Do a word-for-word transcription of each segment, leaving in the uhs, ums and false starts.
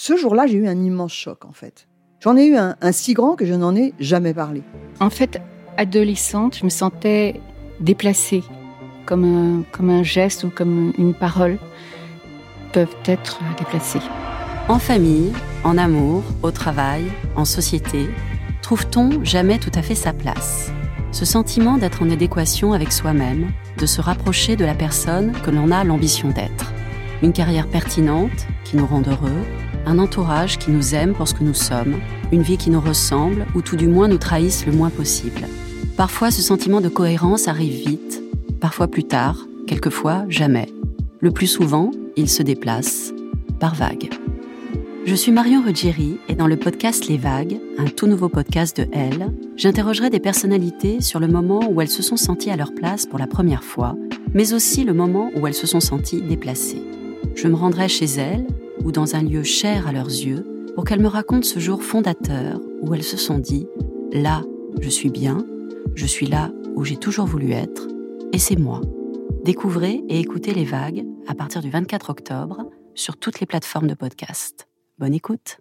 Ce jour-là, j'ai eu un immense choc, en fait. J'en ai eu un, un si grand que je n'en ai jamais parlé. En fait, adolescente, je me sentais déplacée, comme un, comme un geste ou comme une parole peuvent être déplacées. En famille, en amour, au travail, en société, trouve-t-on jamais tout à fait sa place ? Ce sentiment d'être en adéquation avec soi-même, de se rapprocher de la personne que l'on a l'ambition d'être. Une carrière pertinente qui nous rend heureux, un entourage qui nous aime pour ce que nous sommes, une vie qui nous ressemble ou tout du moins nous trahisse le moins possible. Parfois, ce sentiment de cohérence arrive vite, parfois plus tard, quelquefois jamais. Le plus souvent, il se déplace par vagues. Je suis Marion Ruggieri et dans le podcast Les Vagues, un tout nouveau podcast de Elle, j'interrogerai des personnalités sur le moment où elles se sont senties à leur place pour la première fois, mais aussi le moment où elles se sont senties déplacées. Je me rendrai chez elles ou dans un lieu cher à leurs yeux pour qu'elles me racontent ce jour fondateur où elles se sont dit « Là, je suis bien, je suis là où j'ai toujours voulu être, et c'est moi ». Découvrez et écoutez Les Vagues à partir du vingt-quatre octobre sur toutes les plateformes de podcast. Bonne écoute.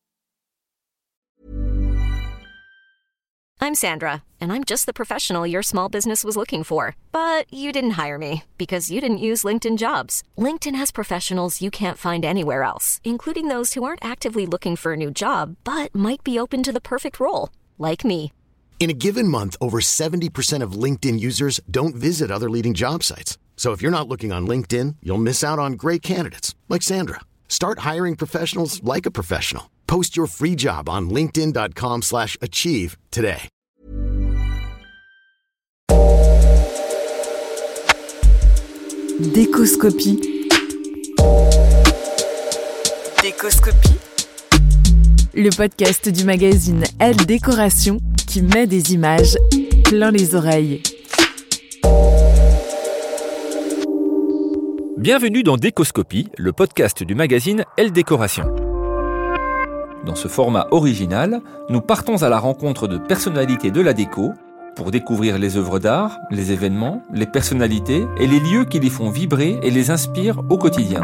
I'm Sandra, and I'm just the professional your small business was looking for. But you didn't hire me because you didn't use LinkedIn Jobs. LinkedIn has professionals you can't find anywhere else, including those who aren't actively looking for a new job, but might be open to the perfect role, like me. In a given month, over seventy percent of LinkedIn users don't visit other leading job sites. So if you're not looking on LinkedIn, you'll miss out on great candidates like Sandra. Start hiring professionals like a professional. Post your free job on linkedin.com slash achieve today. Décoscopie. Décoscopie. Le podcast du magazine Elle Décoration qui met des images plein les oreilles. Bienvenue dans Décoscopie, le podcast du magazine Elle Décoration. Dans ce format original, nous partons à la rencontre de personnalités de la déco pour découvrir les œuvres d'art, les événements, les personnalités et les lieux qui les font vibrer et les inspirent au quotidien.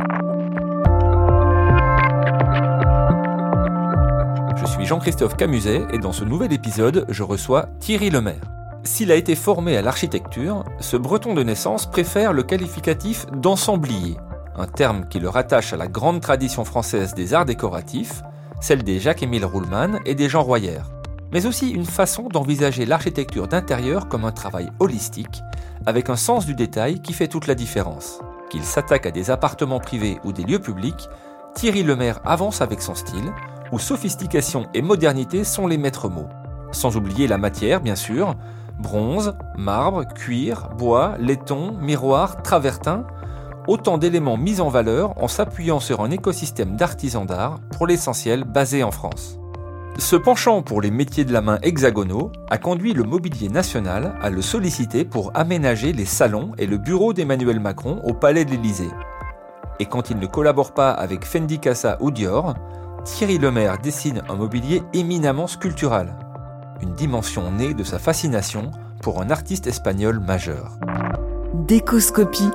Je suis Jean-Christophe Camuset et dans ce nouvel épisode, je reçois Thierry Lemaire. S'il a été formé à l'architecture, ce Breton de naissance préfère le qualificatif d'ensemblier, un terme qui le rattache à la grande tradition française des arts décoratifs, celle des Jacques-Émile Ruhlmann et des Jean Royer, mais aussi une façon d'envisager l'architecture d'intérieur comme un travail holistique, avec un sens du détail qui fait toute la différence. Qu'il s'attaque à des appartements privés ou des lieux publics, Thierry Lemaire avance avec son style, où sophistication et modernité sont les maîtres mots. Sans oublier la matière, bien sûr, bronze, marbre, cuir, bois, laiton, miroir, travertin, autant d'éléments mis en valeur en s'appuyant sur un écosystème d'artisans d'art, pour l'essentiel basé en France. Ce penchant pour les métiers de la main hexagonaux a conduit le Mobilier National à le solliciter pour aménager les salons et le bureau d'Emmanuel Macron au Palais de l'Élysée. Et quand il ne collabore pas avec Fendi Casa ou Dior, Thierry Lemaire dessine un mobilier éminemment sculptural. Une dimension née de sa fascination pour un artiste espagnol majeur. Décoscopie.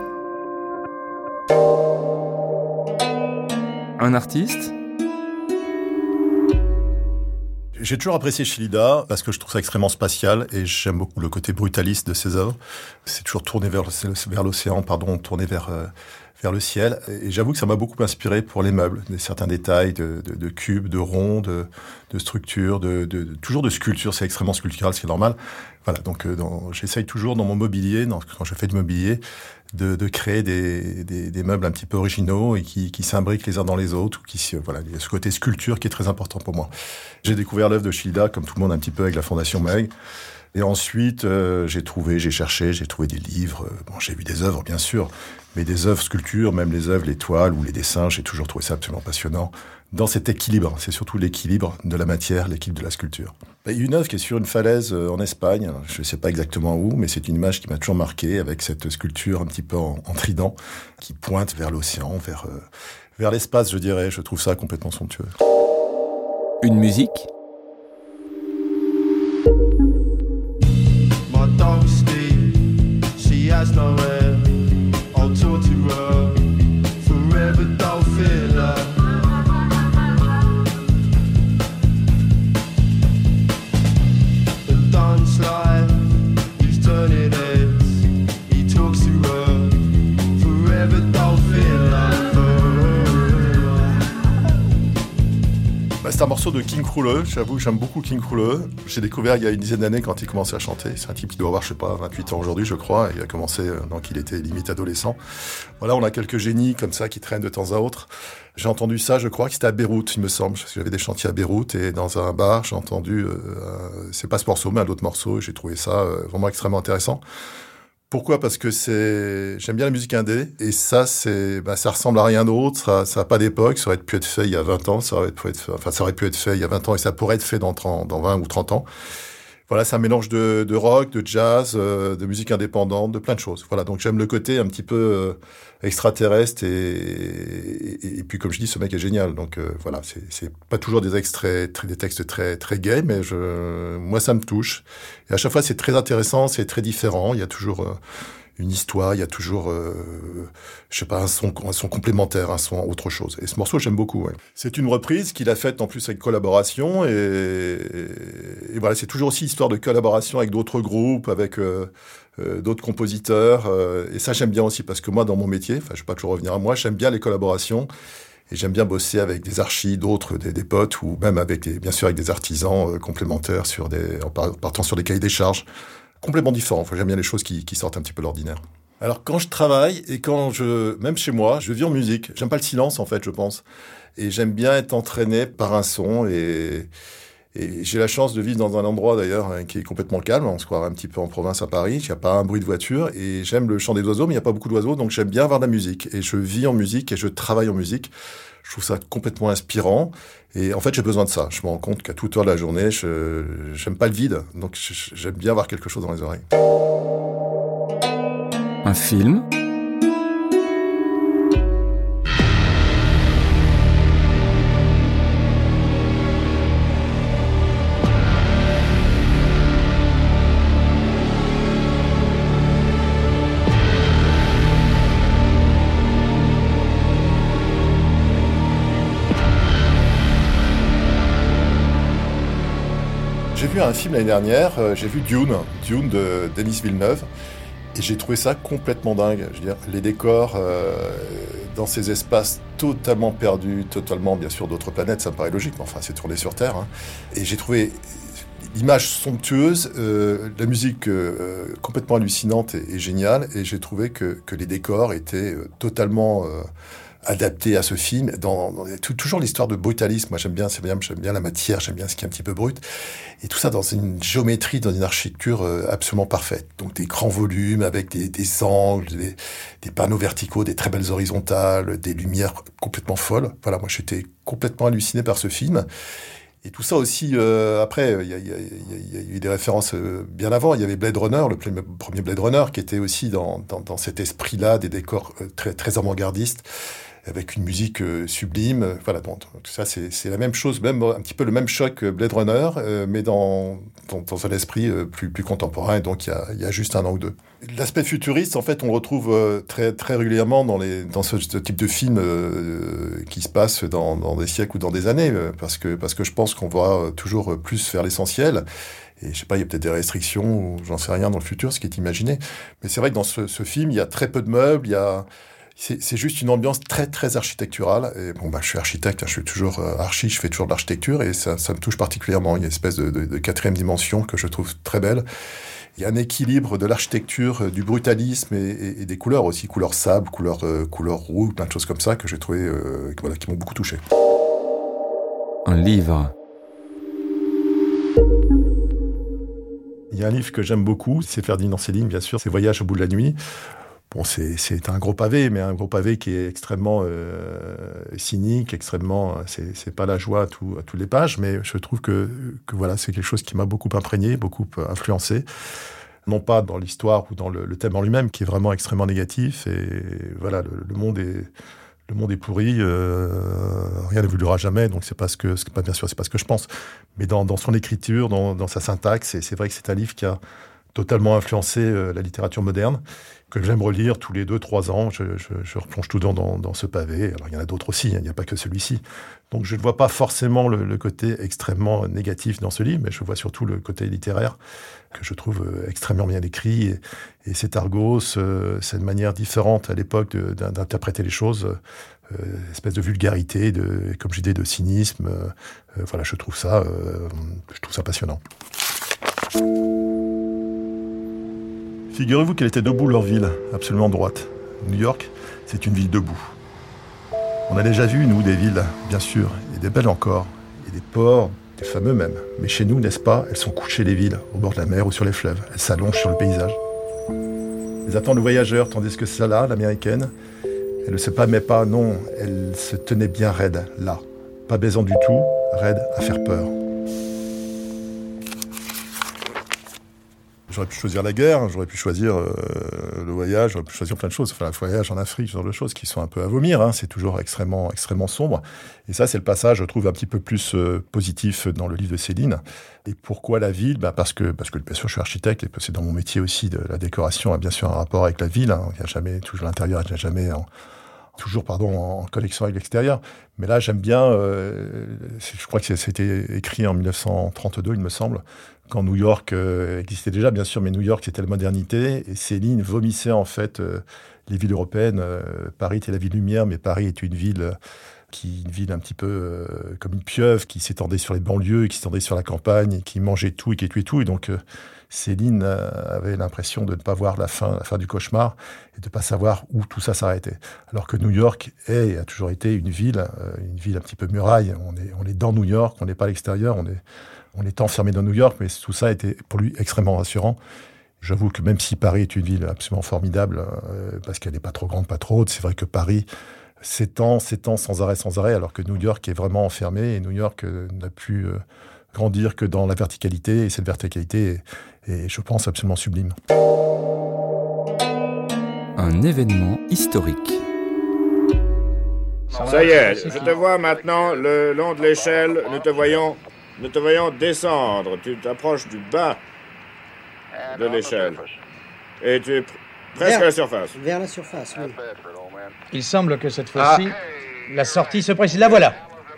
Un artiste ? J'ai toujours apprécié Chillida parce que je trouve ça extrêmement spatial et j'aime beaucoup le côté brutaliste de ses œuvres. C'est toujours tourné vers, vers l'océan, pardon, tourné vers, euh, vers le ciel. Et j'avoue que ça m'a beaucoup inspiré pour les meubles, des certains détails de, de, de cubes, de ronds, de, de structures, de, de, de, toujours de sculptures. C'est extrêmement sculptural, ce qui est normal. Voilà, donc euh, dans, j'essaye toujours dans mon mobilier, dans, quand je fais du mobilier, de, de créer des, des, des meubles un petit peu originaux et qui, qui s'imbriquent les uns dans les autres. Ou qui, voilà, il y a ce côté sculpture qui est très important pour moi. J'ai découvert l'œuvre de Chillida, comme tout le monde, un petit peu avec la Fondation Meg. Et ensuite, euh, j'ai trouvé, j'ai cherché, j'ai trouvé des livres. Bon, j'ai vu des œuvres, bien sûr, mais des œuvres sculptures, même les œuvres, les toiles ou les dessins, j'ai toujours trouvé ça absolument passionnant. Dans cet équilibre, c'est surtout l'équilibre de la matière, l'équilibre de la sculpture. Il y a une œuvre qui est sur une falaise en Espagne, je ne sais pas exactement où, mais c'est une image qui m'a toujours marqué, avec cette sculpture un petit peu en, en trident, qui pointe vers l'océan, vers, euh, vers l'espace, je dirais. Je trouve ça complètement somptueux. Une musique ? C'est un morceau de King Krule, j'avoue, j'aime beaucoup King Krule. J'ai découvert il y a une dizaine d'années quand il commençait à chanter. C'est un type qui doit avoir, je sais pas, vingt-huit ans aujourd'hui, je crois. Il a commencé, donc il était limite adolescent. Voilà, on a quelques génies comme ça qui traînent de temps à autre. J'ai entendu ça, je crois que c'était à Beyrouth, il me semble. Parce que j'avais des chantiers à Beyrouth et dans un bar, j'ai entendu, euh, c'est pas ce morceau, mais un autre morceau. Et j'ai trouvé ça euh, vraiment extrêmement intéressant. Pourquoi ? Parce que c'est, j'aime bien la musique indé, et ça, c'est, bah, ça ressemble à rien d'autre, ça, ça a pas d'époque, ça aurait pu être fait il y a vingt ans, ça aurait pu être, enfin, ça aurait pu être fait il y a vingt ans, et ça pourrait être fait dans trente, dans vingt ou trente ans. Voilà, c'est un mélange de, de rock, de jazz, euh, de musique indépendante, de plein de choses. Voilà, donc j'aime le côté un petit peu euh, extraterrestre, et, et, et puis comme je dis, ce mec est génial. Donc euh, voilà, c'est, c'est pas toujours des extraits, très, des textes très, très gays, mais je, moi ça me touche. Et à chaque fois, c'est très intéressant, c'est très différent. Il y a toujours euh, une histoire, il y a toujours, euh, je sais pas, un son, un son complémentaire, un son autre chose. Et ce morceau, j'aime beaucoup. Ouais. C'est une reprise qu'il a faite en plus avec collaboration, et, et, et voilà, c'est toujours aussi histoire de collaboration avec d'autres groupes, avec euh, euh, d'autres compositeurs. Euh, et ça, j'aime bien aussi parce que moi, dans mon métier, enfin, je vais pas toujours revenir à moi, j'aime bien les collaborations. Et j'aime bien bosser avec des archis, d'autres, des, des potes, ou même avec des, bien sûr avec des artisans euh, complémentaires sur des, en partant sur des cahiers des charges complètement différents. Enfin, j'aime bien les choses qui, qui sortent un petit peu de l'ordinaire. Alors, quand je travaille et quand je, même chez moi, je vis en musique. J'aime pas le silence, en fait, je pense. Et j'aime bien être entraîné par un son. Et, et j'ai la chance de vivre dans un endroit, d'ailleurs, qui est complètement calme. On se croirait un petit peu en province à Paris. Il n'y a pas un bruit de voiture. Et j'aime le chant des oiseaux, mais il n'y a pas beaucoup d'oiseaux. Donc, j'aime bien avoir de la musique. Et je vis en musique et je travaille en musique. Je trouve ça complètement inspirant. Et en fait, j'ai besoin de ça. Je me rends compte qu'à toute heure de la journée, je j'aime pas le vide. Donc, je, j'aime bien avoir quelque chose dans les oreilles. Un film. J'ai vu un film l'année dernière, euh, j'ai vu Dune, Dune de Denis Villeneuve, et j'ai trouvé ça complètement dingue. Je veux dire, les décors euh, dans ces espaces totalement perdus, totalement, bien sûr, d'autres planètes, ça me paraît logique, mais enfin, c'est tourné sur Terre. Hein. Et j'ai trouvé l'image somptueuse, euh, la musique euh, complètement hallucinante et, et géniale, et j'ai trouvé que, que les décors étaient euh, totalement... Euh, adapté à ce film, dans, dans tout, toujours l'histoire de brutalisme. Moi, j'aime bien, c'est bien, j'aime bien la matière, j'aime bien ce qui est un petit peu brut. Et tout ça dans une géométrie, dans une architecture euh, absolument parfaite. Donc, des grands volumes avec des, des angles, des, des panneaux verticaux, des très belles horizontales, des lumières complètement folles. Voilà, moi, j'étais complètement halluciné par ce film. Et tout ça aussi, euh, après, il y, y, y, y a eu des références euh, bien avant. Il y avait Blade Runner, le premier Blade Runner, qui était aussi dans, dans, dans cet esprit-là, des décors euh, très, très avant-gardistes, avec une musique euh, sublime. Voilà, donc tout ça, c'est, c'est la même chose, même un petit peu le même choc que Blade Runner, euh, mais dans, dans, dans un esprit euh, plus, plus contemporain. Et donc, il y a, y a juste un an ou deux. L'aspect futuriste, en fait, on le retrouve euh, très, très régulièrement dans, les, dans ce, ce type de film euh, qui se passe dans, dans des siècles ou dans des années, euh, parce que, parce que je pense qu'on va toujours plus vers l'essentiel. Et je sais pas, il y a peut-être des restrictions, ou j'en sais rien dans le futur, ce qui est imaginé. Mais c'est vrai que dans ce, ce film, il y a très peu de meubles, il y a... C'est, c'est juste une ambiance très, très architecturale. Et bon, bah, je suis architecte, hein, je suis toujours euh, archi, je fais toujours de l'architecture, et ça, ça me touche particulièrement. Il y a une espèce de, de, de quatrième dimension que je trouve très belle. Il y a un équilibre de l'architecture, euh, du brutalisme et, et, et des couleurs aussi, couleurs sable, couleurs, euh, couleurs roux, plein de choses comme ça que j'ai trouvé, euh, voilà, qui m'ont beaucoup touché. Un livre. Il y a un livre que j'aime beaucoup, c'est Ferdinand Céline, bien sûr, c'est Voyage au bout de la nuit. Bon, c'est, c'est un gros pavé, mais un gros pavé qui est extrêmement euh, cynique, extrêmement... C'est, c'est pas la joie à, tout, à toutes les pages, mais je trouve que, que voilà, c'est quelque chose qui m'a beaucoup imprégné, beaucoup influencé. Non pas dans l'histoire ou dans le, le thème en lui-même, qui est vraiment extrêmement négatif. Et voilà, le, le monde est... Le monde est pourri, euh, rien n'évoluera jamais, donc c'est pas ce que, c'est pas, bien sûr, c'est pas ce que je pense. Mais dans, dans son écriture, dans, dans sa syntaxe, c'est, c'est vrai que c'est un livre qui a totalement influencé euh, la littérature moderne, que j'aime relire tous les deux, trois ans. Je, je, je replonge tout dans, dans, dans ce pavé. Alors, il y en a d'autres aussi, hein, il n'y a pas que celui-ci. Donc, je ne vois pas forcément le, le côté extrêmement négatif dans ce livre, mais je vois surtout le côté littéraire que je trouve euh, extrêmement bien écrit. Et, et cet argot, euh, cette manière différente à l'époque de, d'interpréter les choses, euh, espèce de vulgarité, de, comme je disais, de cynisme. Euh, voilà, je trouve ça, euh, je trouve ça passionnant. Figurez-vous qu'elle était debout, leur ville, absolument droite. New York, c'est une ville debout. On a déjà vu, nous, des villes, bien sûr, et des belles encore, et des ports, des fameux même. Mais chez nous, n'est-ce pas, elles sont couchées, les villes, au bord de la mer ou sur les fleuves. Elles s'allongent sur le paysage. Elles attendent le voyageur, tandis que celle-là, l'américaine, elle ne se pâmait pas, non, elle se tenait bien raide, là. Pas baisant du tout, raide à faire peur. J'aurais pu choisir la guerre, j'aurais pu choisir euh, le voyage, j'aurais pu choisir plein de choses. Enfin, le voyage en Afrique, ce genre de choses qui sont un peu à vomir. Hein. C'est toujours extrêmement, extrêmement sombre. Et ça, c'est le passage, je trouve, un petit peu plus euh, positif dans le livre de Céline. Et pourquoi la ville ? bah parce que, parce que bien sûr, je suis architecte et c'est dans mon métier aussi de la décoration a bien sûr un rapport avec la ville. Hein. Il n'y a jamais, toujours l'intérieur, il n'y a jamais en, toujours pardon, en connexion avec l'extérieur. Mais là, j'aime bien, euh, je crois que c'était écrit en dix-neuf cent trente-deux, il me semble, quand New York euh, existait déjà, bien sûr, mais New York, c'était la modernité. Et Céline vomissait, en fait, euh, les villes européennes. Euh, Paris était la ville lumière, mais Paris est une ville, qui, une ville un petit peu euh, comme une pieuvre, qui s'étendait sur les banlieues, qui s'étendait sur la campagne, et qui mangeait tout et qui tuait tout. Et donc, euh, Céline euh, avait l'impression de ne pas voir la fin, la fin du cauchemar et de ne pas savoir où tout ça s'arrêtait. Alors que New York est, et a toujours été une ville, euh, une ville un petit peu muraille. On est, on est dans New York, on n'est pas à l'extérieur, on est... On est enfermé dans New York, mais tout ça était pour lui extrêmement rassurant. J'avoue que même si Paris est une ville absolument formidable, euh, parce qu'elle n'est pas trop grande, pas trop haute, c'est vrai que Paris s'étend, s'étend sans arrêt, sans arrêt, alors que New York est vraiment enfermé, et New York euh, n'a pu euh, grandir que dans la verticalité, et cette verticalité est, est, je pense, absolument sublime. Un événement historique. Ça y est, je te vois maintenant le long de l'échelle, nous te voyons... Nous te voyons descendre, tu t'approches du bas de l'échelle. Et tu es pr- presque vers, à la surface. Vers la surface, oui. Il semble que cette fois-ci, ah. la sortie se précise. La voilà.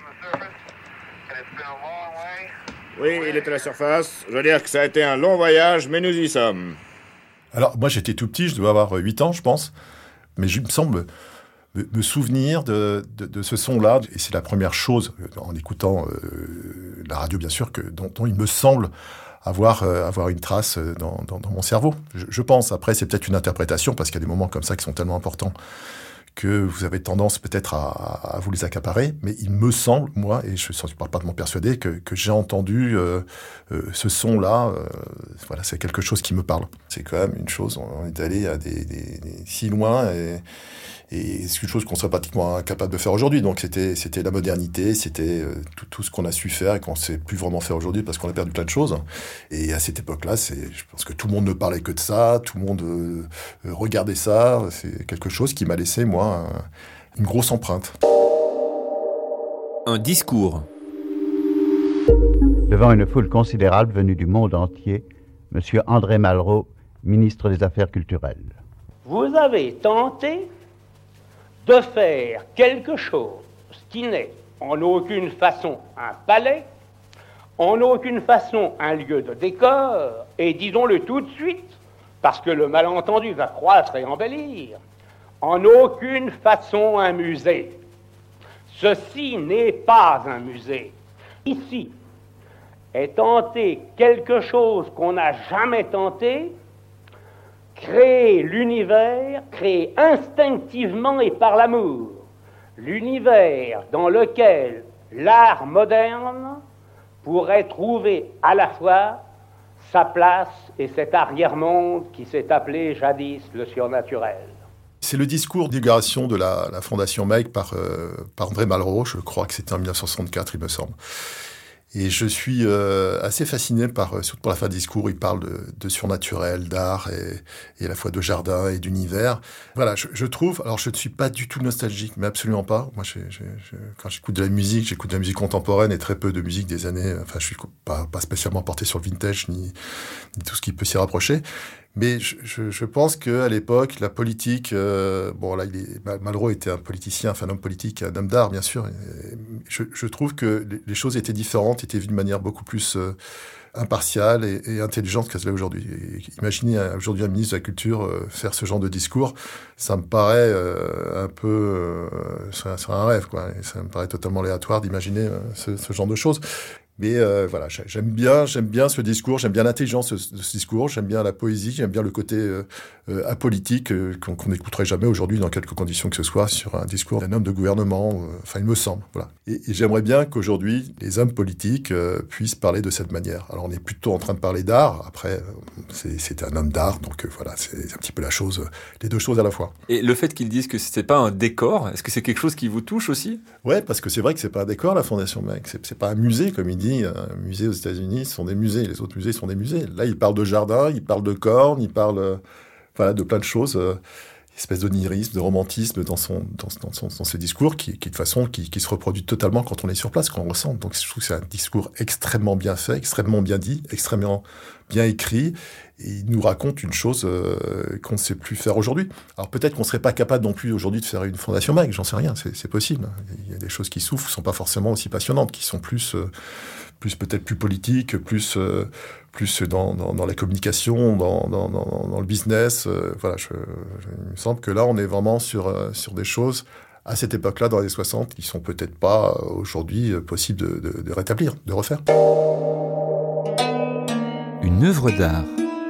Oui, il est à la surface. Je veux dire que ça a été un long voyage, mais nous y sommes. Alors, moi, j'étais tout petit, je devais avoir huit ans, je pense. Mais il me semble... me souvenir de, de, de ce son-là. Et c'est la première chose, en écoutant euh, la radio, bien sûr, que, dont, dont il me semble avoir, euh, avoir une trace dans, dans, dans mon cerveau. Je, je pense. Après, c'est peut-être une interprétation, parce qu'il y a des moments comme ça qui sont tellement importants que vous avez tendance peut-être à, à vous les accaparer. Mais il me semble, moi, et je ne suis pas parfaitement persuadé, que, que j'ai entendu euh, euh, ce son-là. Euh, voilà, c'est quelque chose qui me parle. C'est quand même une chose, on est allé à des, des, des, si loin et... Et c'est une chose qu'on serait pratiquement incapable de faire aujourd'hui. Donc c'était, c'était la modernité, c'était euh, tout, tout ce qu'on a su faire et qu'on ne sait plus vraiment faire aujourd'hui parce qu'on a perdu plein de choses. Et à cette époque-là, c'est, je pense que tout le monde ne parlait que de ça, tout le monde euh, regardait ça. C'est quelque chose qui m'a laissé, moi, un, une grosse empreinte. Un discours. Devant une foule considérable venue du monde entier, M. André Malraux, ministre des Affaires culturelles. Vous avez tenté de faire quelque chose qui n'est en aucune façon un palais, en aucune façon un lieu de décor, et disons-le tout de suite, parce que le malentendu va croître et embellir, en aucune façon un musée. Ceci n'est pas un musée. Ici est tenté quelque chose qu'on n'a jamais tenté, créer l'univers, créer instinctivement et par l'amour, l'univers dans lequel l'art moderne pourrait trouver à la fois sa place et cet arrière-monde qui s'est appelé jadis le surnaturel. C'est le discours d'inauguration de la, la Fondation Meg par, euh, par André Malraux, je crois que c'était en dix-neuf cent soixante-quatre, il me semble. Et je suis euh, assez fasciné par, surtout pour la fin du discours, il parle de, de surnaturel, d'art et, et à la fois de jardin et d'univers. Voilà, je, je trouve, alors je ne suis pas du tout nostalgique, mais absolument pas. Moi, j'ai, j'ai, j'ai, quand j'écoute de la musique, j'écoute de la musique contemporaine et très peu de musique des années, enfin, je suis pas, pas spécialement porté sur le vintage ni, ni tout ce qui peut s'y rapprocher. Mais je, je, je pense qu'à l'époque, la politique, euh, bon là, il est, Malraux était un politicien, enfin un homme politique, un homme d'art, bien sûr. Je, je trouve que les choses étaient différentes, étaient vues de manière beaucoup plus euh, impartiale et, et intelligente qu'elles l'est aujourd'hui. Et imaginez aujourd'hui un ministre de la Culture euh, faire ce genre de discours, ça me paraît euh, un peu, euh, c'est, c'est un rêve, quoi. Et ça me paraît totalement aléatoire d'imaginer euh, ce, ce genre de choses. Mais euh, voilà, j'aime bien, j'aime bien ce discours, j'aime bien l'intelligence de ce discours, j'aime bien la poésie, j'aime bien le côté euh, euh, apolitique euh, qu'on qu'on n'écouterait jamais aujourd'hui dans quelque condition que ce soit sur un discours d'un homme de gouvernement. Euh, enfin, il me semble. Voilà. Et, et j'aimerais bien qu'aujourd'hui les hommes politiques euh, puissent parler de cette manière. Alors, on est plutôt en train de parler d'art. Après, c'est, c'est un homme d'art, donc euh, voilà, c'est un petit peu la chose, euh, les deux choses à la fois. Et le fait qu'ils disent que c'est pas un décor, est-ce que c'est quelque chose qui vous touche aussi ? Ouais, parce que c'est vrai que c'est pas un décor, la Fondation Meg. C'est, c'est pas un musée, comme il dit. Un musée aux États-Unis sont des musées, les autres musées sont des musées. Là, il parle de jardin, il parle de cornes, il parle euh, voilà, de plein de choses, euh, espèce d'onirisme, de romantisme dans son dans, dans, son, dans ses discours, qui, qui de façon qui, qui se reproduit totalement quand on est sur place, quand on ressent. Donc, je trouve que c'est un discours extrêmement bien fait, extrêmement bien dit, extrêmement bien écrit. Et il nous raconte une chose euh, qu'on ne sait plus faire aujourd'hui. Alors peut-être qu'on ne serait pas capable non plus aujourd'hui de faire une Fondation Meg, j'en sais rien, c'est, c'est possible. Il y a des choses qui souffrent, qui ne sont pas forcément aussi passionnantes, qui sont plus, euh, plus peut-être plus politiques, plus, euh, plus dans, dans, dans la communication, dans, dans, dans, dans le business. Euh, voilà, je, je, il me semble que là, on est vraiment sur, euh, sur des choses à cette époque-là, dans les années soixante, qui ne sont peut-être pas euh, aujourd'hui euh, possibles de, de, de rétablir, de refaire. Une œuvre d'art.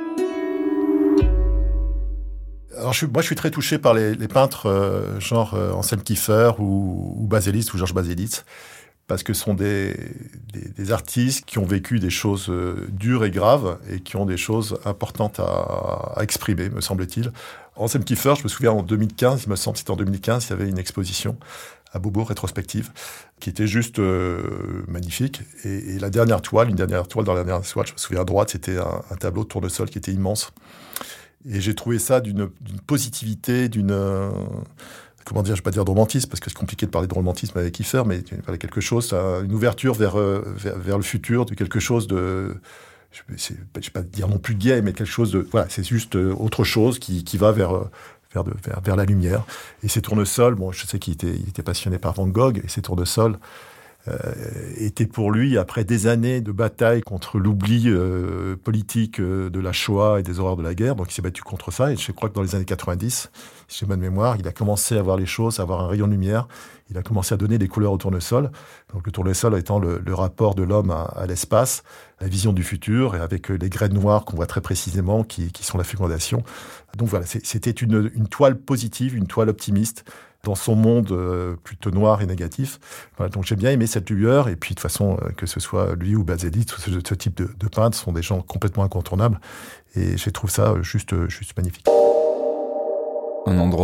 Alors, je suis, moi, je suis très touché par les, les peintres euh, genre euh, Anselm Kiefer ou, ou Baselitz ou Georges Baselitz, parce que ce sont des, des, des artistes qui ont vécu des choses euh, dures et graves et qui ont des choses importantes à, à exprimer, me semble-t-il. Anselm Kiefer, je me souviens en deux mille quinze, il me semble, c'était en deux mille quinze, il y avait une exposition à Beaubourg, rétrospective, qui était juste euh, magnifique. Et, et la dernière toile, une dernière toile dans la dernière toile, je me souviens à droite, c'était un, un tableau de tournesol qui était immense. Et j'ai trouvé ça d'une, d'une positivité, d'une... Euh, comment dire, je ne vais pas dire de romantisme, parce que c'est compliqué de parler de romantisme avec Kiefer, mais il fallait quelque chose, une ouverture vers, vers, vers le futur, de quelque chose de... Je ne vais pas dire non plus gay, mais quelque chose de... Voilà, c'est juste autre chose qui, qui va vers, vers, de, vers, vers la lumière. Et ces tournesols, bon, je sais qu'il était, il était passionné par Van Gogh, et ces tournesols euh, étaient pour lui, après des années de bataille contre l'oubli euh, politique euh, de la Shoah et des horreurs de la guerre, donc il s'est battu contre ça, et je crois que dans les années quatre-vingt-dix, si j'ai bonne mémoire, il a commencé à voir les choses, à avoir un rayon de lumière, il a commencé à donner des couleurs au tournesol, donc le tournesol étant le, le rapport de l'homme à, à l'espace, la vision du futur, et avec les graines noires qu'on voit très précisément, qui, qui sont la fécondation. Donc voilà, c'est, c'était une, une toile positive, une toile optimiste, dans son monde euh, plutôt noir et négatif. Voilà, donc j'ai bien aimé cette lueur, et puis de toute façon, euh, que ce soit lui ou Baselitz, ce, ce type de, de peintres sont des gens complètement incontournables, et je trouve ça juste, juste magnifique. Un endroit ?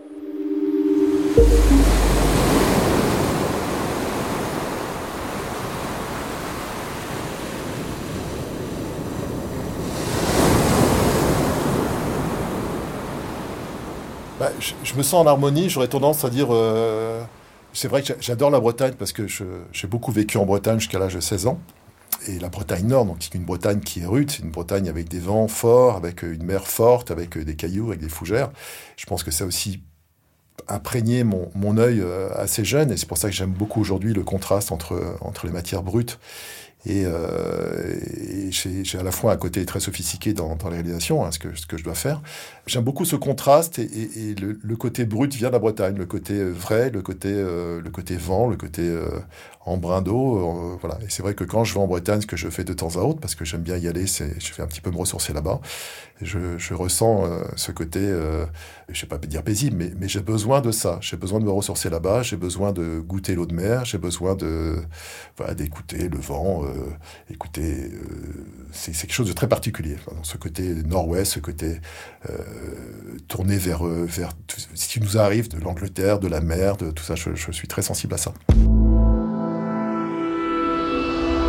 Bah, je, je me sens en harmonie, j'aurais tendance à dire... Euh, c'est vrai que j'adore la Bretagne parce que je, j'ai beaucoup vécu en Bretagne jusqu'à l'âge de seize ans. Et la Bretagne Nord, donc c'est une Bretagne qui est rude, c'est une Bretagne avec des vents forts, avec une mer forte, avec des cailloux, avec des fougères. Je pense que ça a aussi imprégné mon, mon œil assez jeune, et c'est pour ça que j'aime beaucoup aujourd'hui le contraste entre, entre les matières brutes. Et, euh, et j'ai, j'ai à la fois un côté très sophistiqué dans, dans la réalisation, hein, ce, que, ce que je dois faire. J'aime beaucoup ce contraste, et, et, et le, le côté brut vient de la Bretagne, le côté vrai, le côté, euh, le côté vent, le côté euh, embrun d'eau. Euh, voilà. Et c'est vrai que quand je vais en Bretagne, ce que je fais de temps à autre, parce que j'aime bien y aller, c'est, je fais un petit peu me ressourcer là-bas. Et je, je ressens euh, ce côté, euh, je ne vais pas dire paisible, mais, mais j'ai besoin de ça. J'ai besoin de me ressourcer là-bas, j'ai besoin de goûter l'eau de mer, j'ai besoin de, voilà, d'écouter le vent. Euh, écoutez, euh, c'est, c'est quelque chose de très particulier. Enfin, dans ce côté nord-ouest, ce côté euh, tourné vers, vers ce qui nous arrive de l'Angleterre, de la mer, de tout ça, je, je suis très sensible à ça.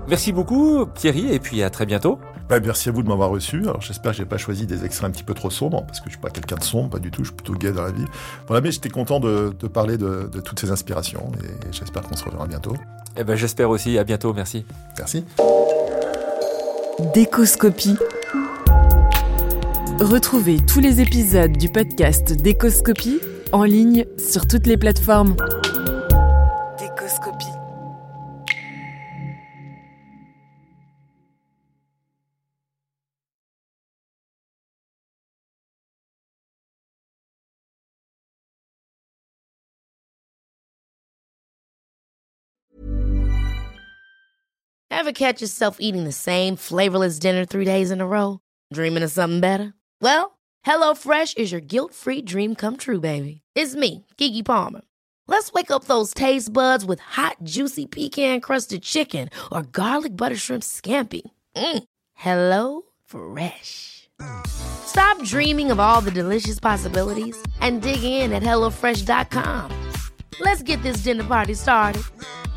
Merci beaucoup Thierry et puis à très bientôt. Bah, merci à vous de m'avoir reçu. Alors j'espère que j'ai pas choisi des extraits un petit peu trop sombres, parce que je suis pas quelqu'un de sombre, pas du tout, je suis plutôt gai dans la vie. Voilà, mais j'étais content de, de parler de, de toutes ces inspirations et j'espère qu'on se reverra bientôt. Eh ben j'espère aussi, à bientôt, merci. Merci. Décoscopie. Retrouvez tous les épisodes du podcast Décoscopie en ligne sur toutes les plateformes. Décoscopie. Ever catch yourself eating the same flavorless dinner three days in a row? Dreaming of something better? Well, HelloFresh is your guilt-free dream come true, baby. It's me, Keke Palmer. Let's wake up those taste buds with hot, juicy pecan-crusted chicken or garlic butter shrimp scampi. Mm. Hello Fresh. Stop dreaming of all the delicious possibilities and dig in at hello fresh dot com. Let's get this dinner party started.